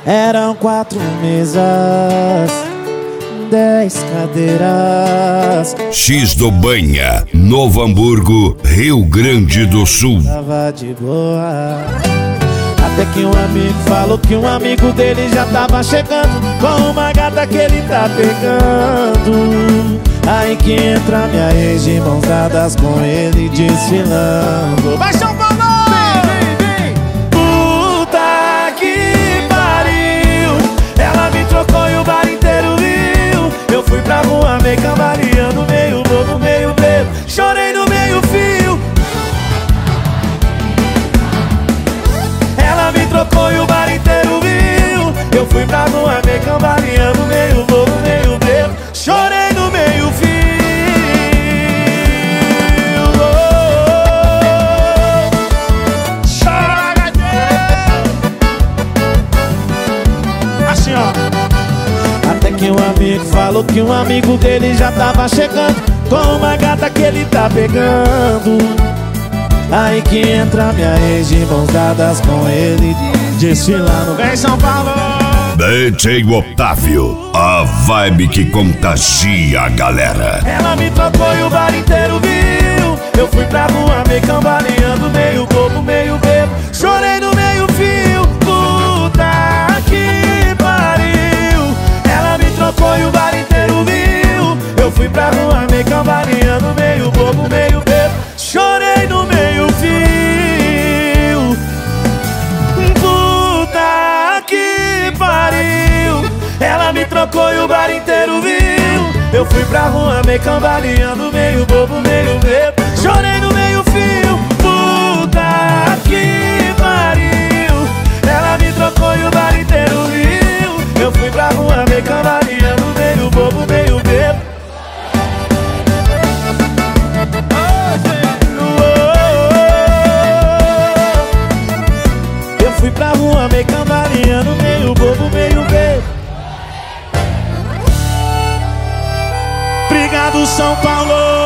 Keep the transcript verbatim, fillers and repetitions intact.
Eram quatro mesas, dez cadeiras. X do Banha, Novo Hamburgo, Rio Grande do Sul. Tava de boa, até que um amigo falou que um amigo dele já tava chegando com uma gata que ele tá pegando. Aí que entra minha ex de mãos dadas com ele desfilando. Vai, São Paulo! Vem, vem, vem! Puta que pariu! Ela me trocou e o bar inteiro viu. Eu fui pra rua meio cambaleando, meio bobo, meio bebo. Chorei no meio fio. Ela me trocou e o bar inteiro viu. Eu fui pra rua meio cambaleando, meio bobo, meio bebo. Chorei no meio fio. Oh, chora, assim, ó. Até que um amigo falou que um amigo dele já tava chegando com uma gata que ele tá pegando. Aí que entra minha ex de mãos dadas com ele desfilando. Vem, São Paulo! D J Otávio, a vibe que contagia a galera. Ela me trocou e o bar inteiro viu. Eu fui pra rua meio cambaleando, meio bobo, meio bebo. Chorei no meio fio. Puta que pariu. Ela me trocou e o bar inteiro viu. Eu fui pra rua meio cambaleando, meio bobo, meio bebo. Chorei no meio fio. Puta que pariu. Ela me trocou e o bar inteiro viu. Eu fui pra rua meio cambaleando, meio bobo, meio bebo. Chorei no meio fio. Puta que pariu. Ela me trocou e o bar inteiro viu. Eu fui pra rua meio cambaleando, meio bobo, meio bebo. Eu fui pra rua meio cambaleando, meio bobo, meio bebo. Obrigado, São Paulo!